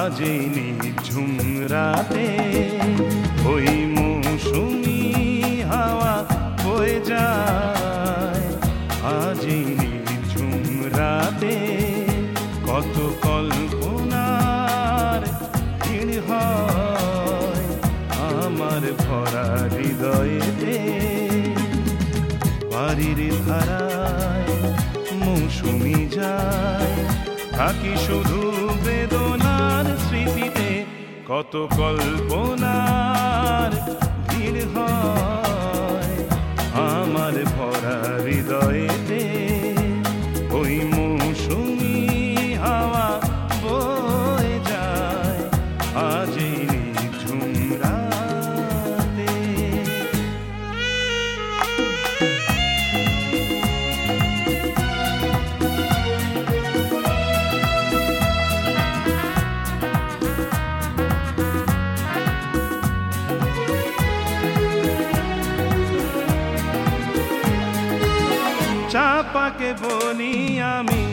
আজ এই নিঝুম রাতে ওই মৌসুমি হাওয়া বয়ে যায়। আজ এই নিঝুম রাতে কত কল্পনার ভিড় হয় আমার ভরা হৃদয়েতে। বাড়ির ধারায় মৌসুমি যায়, থাকি শুধু বেদনার স্মৃতিতে। কত কল্পনার ভিড় হয় আমার ভরা হৃদয়েতে। ওই মৌসুমি হাওয়া বয়ে যায় আজ এই নিঝুম রাতে। চাপাকে বলি আমি,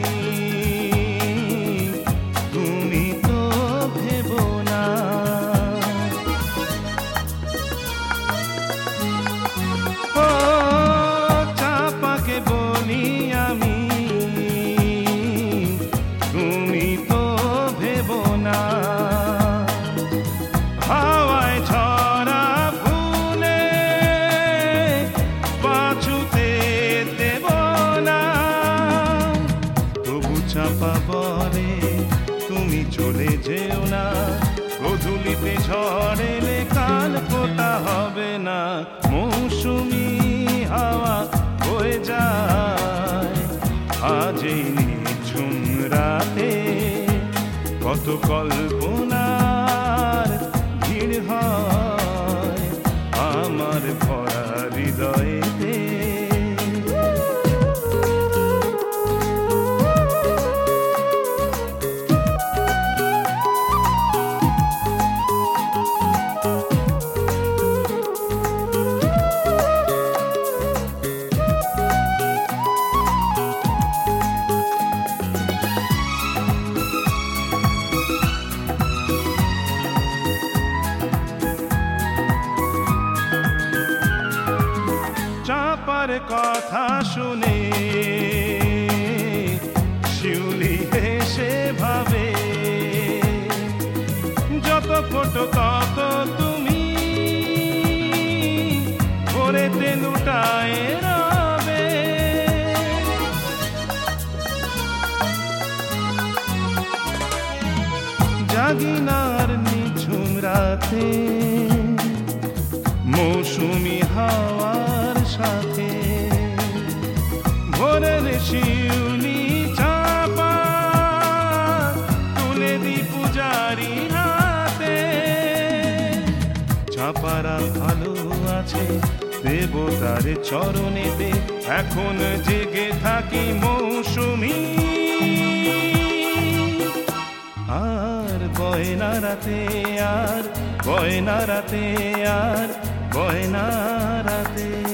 তুমি তো ভেবো না। ও চাপাকে বলি আমি, তুমি তো ভেবো না। হাওয়ায় ঝরা ফুলে বাছুতে চাপা বলে তুমি চলে যেও না। গধূলিতে ঝড় এলে কাল ফোটা হবে না। মৌসুমি হাওয়া বয়ে যায় আজ এই নিঝুম রাতে। কত কল্পনার ভিড় হয় আমার ভরা হৃদয়েতে। চাপার কথা শুনে শিউলি হেসে ভাবে, যত ফটো তত তুমি ভোরেতে লুটায় রবে। জাগিনার নিঝুম রাতে মৌসুমি হাওয়ার সাথে। ভোরের শিউলি চাপা তুলে দি পূজারি হাতে। চাপারা ভালো আছে দেবতার চরণেতে, এখন জেগে থাকি মৌসুমি। আর বয়না রাতে, আর বয়না রাতে, আর বয়না রাতে।